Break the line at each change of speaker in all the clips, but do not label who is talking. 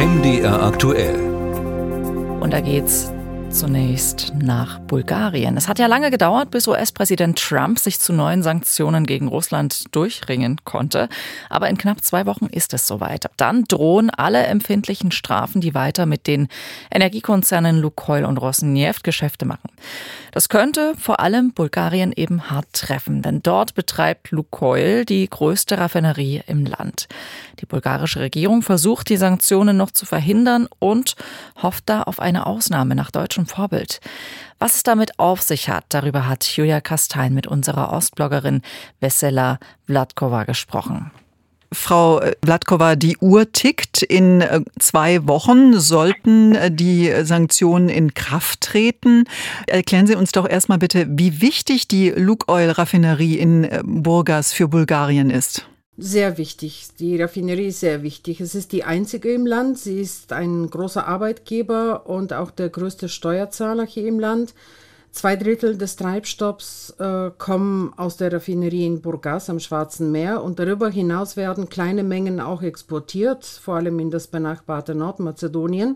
MDR aktuell.
Und da geht's zunächst nach Bulgarien. Es hat ja lange gedauert, bis US-Präsident Trump sich zu neuen Sanktionen gegen Russland durchringen konnte. Aber in knapp 2 Wochen ist es soweit. Dann drohen alle empfindlichen Strafen, die weiter mit den Energiekonzernen Lukoil und Rosneft Geschäfte machen. Das könnte vor allem Bulgarien eben hart treffen, denn dort betreibt Lukoil die größte Raffinerie im Land. Die bulgarische Regierung versucht, die Sanktionen noch zu verhindern und hofft da auf eine Ausnahme nach deutschem Vorbild. Was es damit auf sich hat, darüber hat Julia Kastein mit unserer Ostbloggerin Vesela Vladkova gesprochen.
Frau Vladkova, die Uhr tickt. In 2 Wochen sollten die Sanktionen in Kraft treten. Erklären Sie uns doch erstmal bitte, wie wichtig die Lukoil-Raffinerie in Burgas für Bulgarien ist.
Sehr wichtig. Die Raffinerie ist sehr wichtig. Es ist die einzige im Land. Sie ist ein großer Arbeitgeber und auch der größte Steuerzahler hier im Land. 2/3 des Treibstoffs kommen aus der Raffinerie in Burgas am Schwarzen Meer und darüber hinaus werden kleine Mengen auch exportiert, vor allem in das benachbarte Nordmazedonien.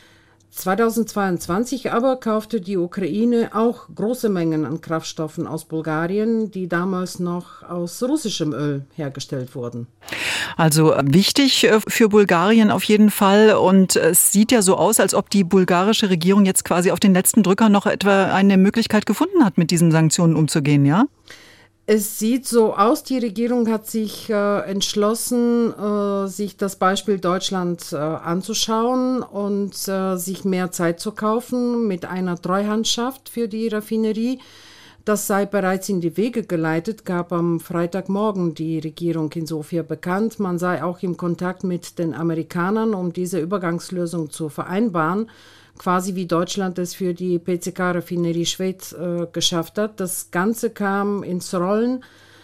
2022 aber kaufte die Ukraine auch große Mengen an Kraftstoffen aus Bulgarien, die damals noch aus russischem Öl hergestellt wurden.
Also wichtig für Bulgarien auf jeden Fall. Und es sieht ja so aus, als ob die bulgarische Regierung jetzt quasi auf den letzten Drücker noch etwa eine Möglichkeit gefunden hat, mit diesen Sanktionen umzugehen, ja?
Es sieht so aus, die Regierung hat sich entschlossen, sich das Beispiel Deutschland anzuschauen und sich mehr Zeit zu kaufen mit einer Treuhandschaft für die Raffinerie. Das sei bereits in die Wege geleitet, gab am Freitagmorgen die Regierung in Sofia bekannt. Man sei auch im Kontakt mit den Amerikanern, um diese Übergangslösung zu vereinbaren. Quasi wie Deutschland es für die PCK-Raffinerie Schwedt geschafft hat. Das Ganze kam ins Rollen,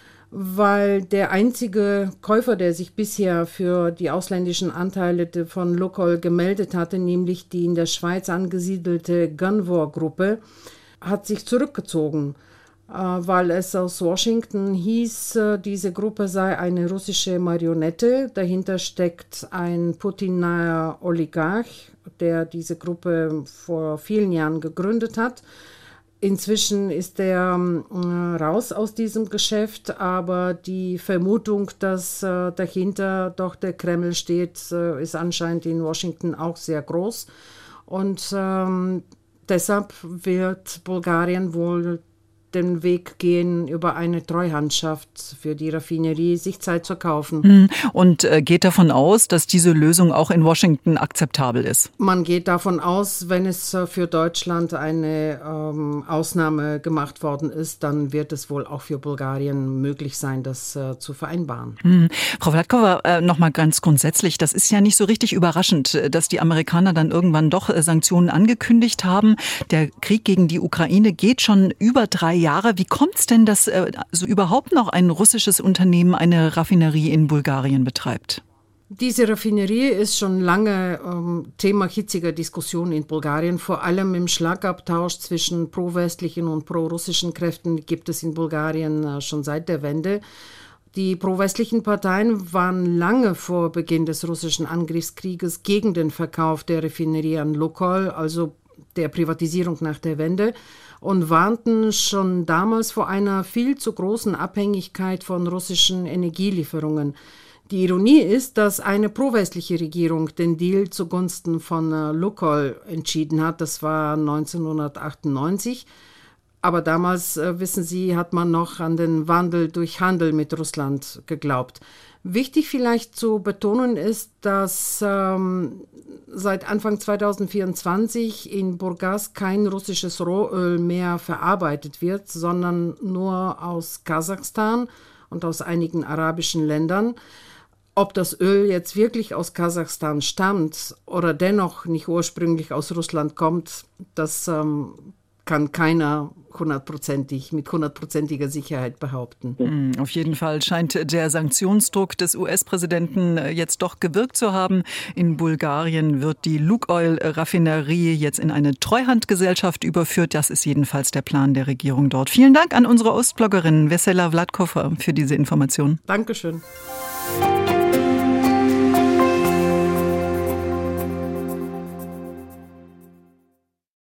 weil der einzige Käufer, der sich bisher für die ausländischen Anteile von Lukoil gemeldet hatte, nämlich die in der Schweiz angesiedelte Gunvor-Gruppe, hat sich zurückgezogen, weil es aus Washington hieß, diese Gruppe sei eine russische Marionette. Dahinter steckt ein Putin-naher Oligarch, der diese Gruppe vor vielen Jahren gegründet hat. Inzwischen ist er raus aus diesem Geschäft, aber die Vermutung, dass dahinter doch der Kreml steht, ist anscheinend in Washington auch sehr groß. Und deshalb wird Bulgarien wohl den Weg gehen, über eine Treuhandschaft für die Raffinerie sich Zeit zu kaufen.
Und geht davon aus, dass diese Lösung auch in Washington akzeptabel ist?
Man geht davon aus, wenn es für Deutschland eine Ausnahme gemacht worden ist, dann wird es wohl auch für Bulgarien möglich sein, das zu vereinbaren.
Frau Vladkova, noch mal ganz grundsätzlich, das ist ja nicht so richtig überraschend, dass die Amerikaner dann irgendwann doch Sanktionen angekündigt haben. Der Krieg gegen die Ukraine geht schon über 3 Jahre. Wie kommt es denn, dass so überhaupt noch ein russisches Unternehmen eine Raffinerie in Bulgarien betreibt?
Diese Raffinerie ist schon lange Thema hitziger Diskussionen in Bulgarien. Vor allem im Schlagabtausch zwischen pro-westlichen und pro-russischen Kräften gibt es in Bulgarien schon seit der Wende. Die pro-westlichen Parteien waren lange vor Beginn des russischen Angriffskrieges gegen den Verkauf der Raffinerie an Lukoil, also der Privatisierung nach der Wende, und warnten schon damals vor einer viel zu großen Abhängigkeit von russischen Energielieferungen. Die Ironie ist, dass eine pro-westliche Regierung den Deal zugunsten von Lukoil entschieden hat. Das war 1998. Aber damals, wissen Sie, hat man noch an den Wandel durch Handel mit Russland geglaubt. Wichtig vielleicht zu betonen ist, dass seit Anfang 2024 in Burgas kein russisches Rohöl mehr verarbeitet wird, sondern nur aus Kasachstan und aus einigen arabischen Ländern. Ob das Öl jetzt wirklich aus Kasachstan stammt oder dennoch nicht ursprünglich aus Russland kommt, das kann keiner mit 100%iger Sicherheit behaupten.
Auf jeden Fall scheint der Sanktionsdruck des US-Präsidenten jetzt doch gewirkt zu haben. In Bulgarien wird die Lukoil-Raffinerie jetzt in eine Treuhandgesellschaft überführt. Das ist jedenfalls der Plan der Regierung dort. Vielen Dank an unsere Ostbloggerin Vesela Vladkova für diese Information.
Dankeschön.